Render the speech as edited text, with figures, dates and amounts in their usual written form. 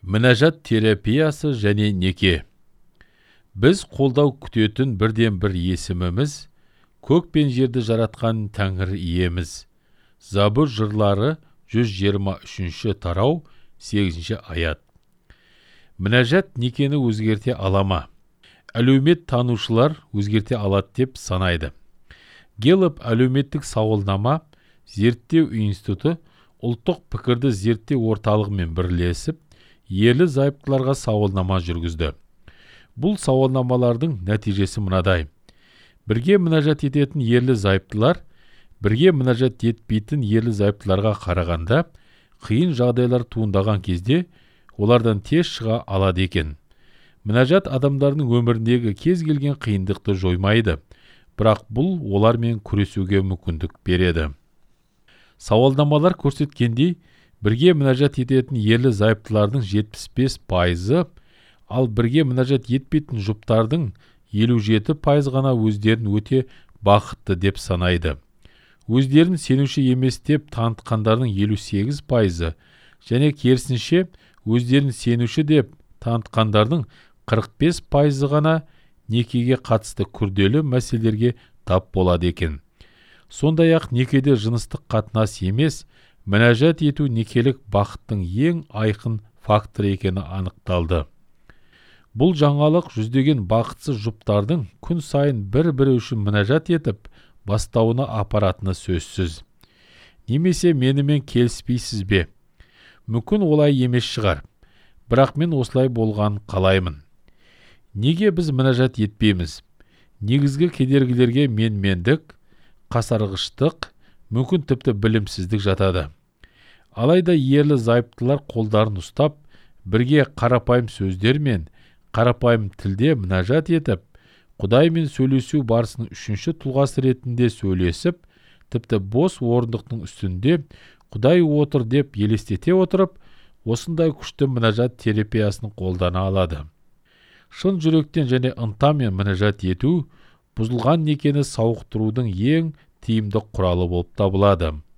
Мінәжат терапиясы және неке. Біз қолдау күтетін бірден бір есіміміз, көк пен жерді жаратқан Тәңір иеміз. Забур жырлары 123 тарау 8 аят. Мінәжат некені өзгерте алама. Әлеумет танушылар өзгерте алады деп санайды. Геллап әлеуметтік сауалнама зерттеу институты ұлттық пікірді зерттеу орталығымен бірлесіп, ерлі-зайыптыларға сауалнама жүргізді. Бұл сауалнамалардың нәтижесі мынадай. Бірге мінәжат ететін ерлі-зайыптылар, бірге мінәжат етпейтін ерлі-зайыптыларға қарағанда, қиын жағдайлар туындаған кезде олардан тез шыға алады екен. Мінәжат адамдардың өміріндегі кез келген қиындықты жоймайды, бірақ бұл олармен күресуге мүмкіндік береді. Сауалнамалар көрсеткендей, бірге мінәжат ететін ерлі-зайыптылардың 75%, ал бірге мінәжат етпейтін жұптардың 57% ғана өздерін өте бақытты деп санайды. Өздерін сенуші емес деп танытқандардың 58%, және керісінше өздерін сенуші деп танытқандардың 45% ғана некеге қатысты күрделі мәселелерге тап болады екен. Сондай-ақ некеде жыныстық қатынас емес, мінәжат ету некелік бақыттың ең айқын факторы екені анықталды. Бұл жаңалық жүздеген бақытсыз жұптардың күн сайын бір-бірі үшін мінәжат етіп, бастауына апаратыны сөзсіз. Немесе менімен келіспейсіз бе? Мүмкін олай емес шығар, бірақ мен осылай болғанын қалаймын. Неге біз мінәжат етпейміз? Негізгі кедергілерге менмендік, қасарғыштық, мүмкін тіпті білімсіздік жатады. Алайда ерлі-зайыптылар қолдарын ұстап, бірге қарапайым сөздермен, қарапайым тілде мінәжат етіп, Құдаймен сөйлесу барысының үшінші тұлғасы ретінде сөйлесіп, тіпті бос орындықтың үстінде Құдай отыр деп елестете отырып, осындай күшті мінәжат терапиясын қолдана алады. Шын жүректен және ынтамен мінәжат ету, бұзылған некені сауықтырудың ең тиімді құралы болып табылады.